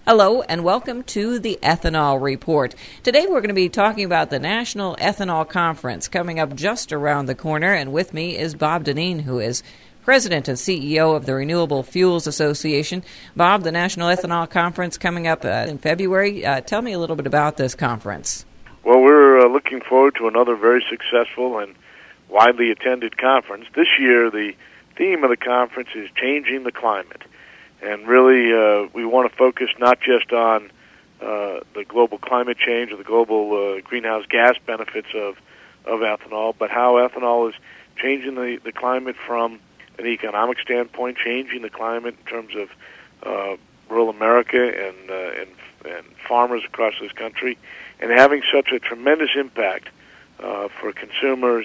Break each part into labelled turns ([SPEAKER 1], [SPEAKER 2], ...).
[SPEAKER 1] Hello and welcome to the Ethanol Report. Today we're going to be talking about the National Ethanol Conference coming up just around the corner, and with me is Bob Dinneen, who is President and CEO of the Renewable Fuels Association. Bob, the National Ethanol Conference coming up in February. Tell me a little bit about this conference.
[SPEAKER 2] Well, we're looking forward to another very successful and widely attended conference. This year, the theme of the conference is Changing the Climate. And really, we want to focus not just on the global climate change or the global greenhouse gas benefits of ethanol, but how ethanol is changing the climate from an economic standpoint, changing the climate in terms of rural America and farmers across this country, and having such a tremendous impact for consumers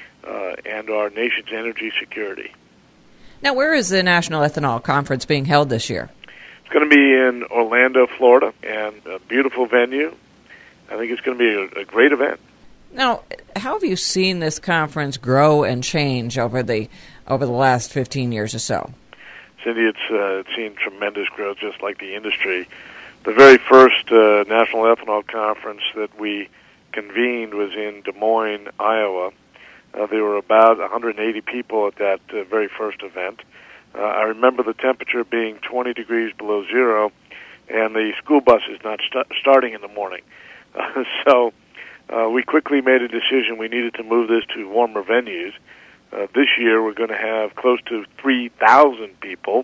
[SPEAKER 2] and our nation's energy security.
[SPEAKER 1] Now, where is the National Ethanol Conference being held this year?
[SPEAKER 2] It's going to be in Orlando, Florida, and a beautiful venue. I think it's going to be a great event.
[SPEAKER 1] Now, how have you seen this conference grow and change over the last 15 years or so?
[SPEAKER 2] Cindy, it's seen tremendous growth, just like the industry. The very first National Ethanol Conference that we convened was in Des Moines, Iowa. There were about 180 people at that very first event. I remember the temperature being 20 degrees below zero, and the school buses not starting in the morning. So we quickly made a decision we needed to move this to warmer venues. This year we're going to have close to 3,000 people,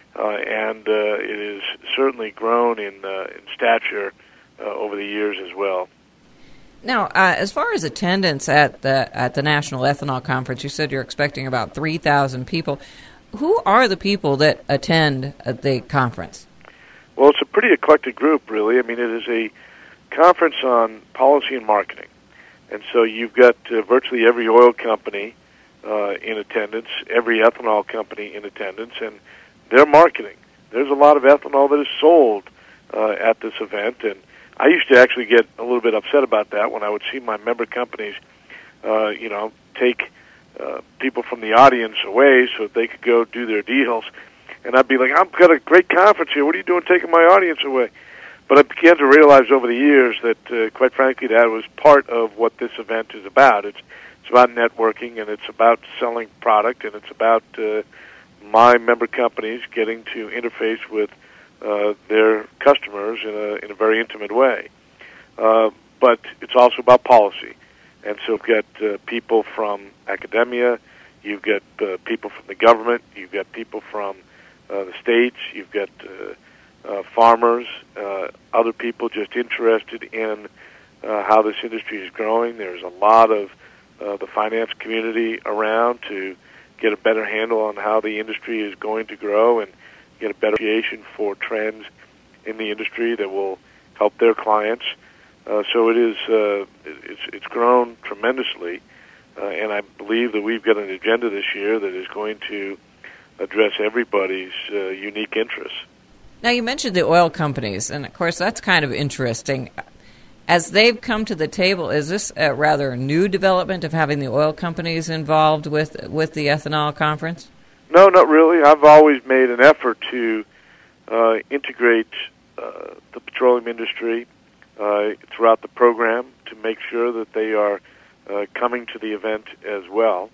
[SPEAKER 2] and it has certainly grown in stature over the years as well.
[SPEAKER 1] Now, as far as attendance at the National Ethanol Conference, you said you're expecting about 3,000 people. Who are the people that attend the conference?
[SPEAKER 2] Well, it's a pretty eclectic group, really. I mean, it is a conference on policy and marketing. And so you've got virtually every oil company in attendance, every ethanol company in attendance, and they're marketing. There's a lot of ethanol that is sold at this event, and I used to actually get a little bit upset about that when I would see my member companies, take people from the audience away so that they could go do their deals. And I'd be like, I've got a great conference here. What are you doing taking my audience away? But I began to realize over the years that, quite frankly, that was part of what this event is about. It's about networking, and it's about selling product, and it's about my member companies getting to interface with their customers in a very intimate way. But it's also about policy. And so you've got people from academia, you've got people from the government, you've got people from the states, you've got farmers, other people just interested in how this industry is growing. There's a lot of the finance community around to get a better handle on how the industry is going to grow and get a better appreciation for trends in the industry that will help their clients. So it is. It's grown tremendously, and I believe that we've got an agenda this year that is going to address everybody's unique interests.
[SPEAKER 1] Now, you mentioned the oil companies, and of course that's kind of interesting. As they've come to the table, is this a rather new development of having the oil companies involved with the ethanol conference?
[SPEAKER 2] No, not really. I've always made an effort to integrate the petroleum industry throughout the program to make sure that they are coming to the event as well.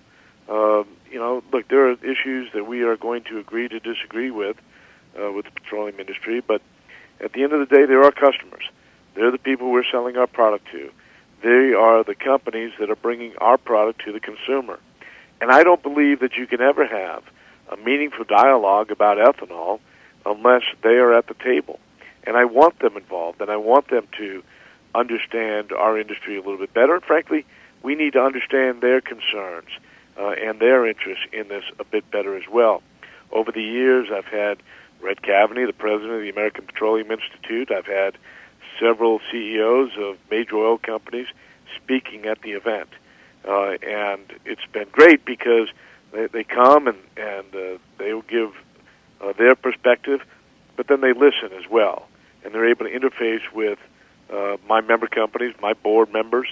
[SPEAKER 2] Look, there are issues that we are going to agree to disagree with the petroleum industry, but at the end of the day, they're our customers. They're the people we're selling our product to. They are the companies that are bringing our product to the consumer. And I don't believe that you can ever have a meaningful dialogue about ethanol unless they are at the table. And I want them involved, and I want them to understand our industry a little bit better. And frankly, we need to understand their concerns and their interests in this a bit better as well. Over the years, I've had Red Cavaney, the president of the American Petroleum Institute. I've had several CEOs of major oil companies speaking at the event. And it's been great because they come and they will give their perspective, but then they listen as well. And they're able to interface with my member companies, my board members,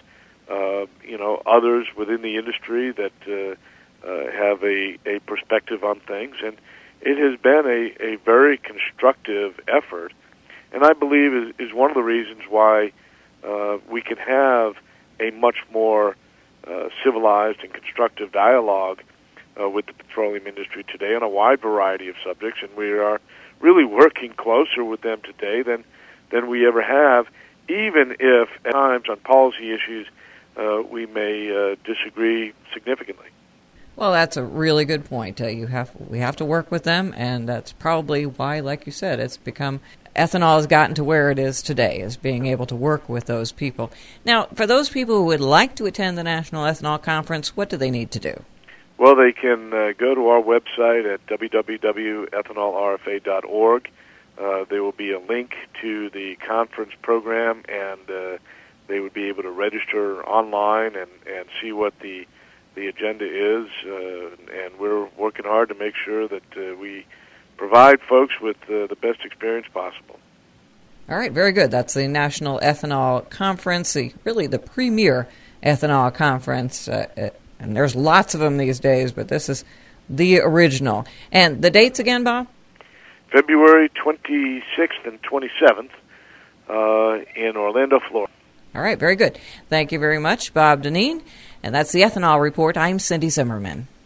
[SPEAKER 2] others within the industry that have a perspective on things. And it has been a very constructive effort and I believe is one of the reasons why we can have a much more civilized and constructive dialogue with the petroleum industry today on a wide variety of subjects, and we are really working closer with them today than we ever have, even if at times on policy issues we may disagree significantly.
[SPEAKER 1] Well, that's a really good point. We have to work with them, and that's probably why, like you said, ethanol has gotten to where it is today, is being able to work with those people. Now, for those people who would like to attend the National Ethanol Conference, what do they need to do?
[SPEAKER 2] Well, they can go to our website at www.ethanolrfa.org. There will be a link to the conference program, and they would be able to register online and see what the agenda is. And we're working hard to make sure that we provide folks with the best experience possible.
[SPEAKER 1] All right, very good. That's the National Ethanol Conference, really the premier ethanol conference. And there's lots of them these days, but this is the original. And the dates again, Bob?
[SPEAKER 2] February 26th and 27th in Orlando, Florida.
[SPEAKER 1] All right, very good. Thank you very much, Bob Dineen. And that's the Ethanol Report. I'm Cindy Zimmerman.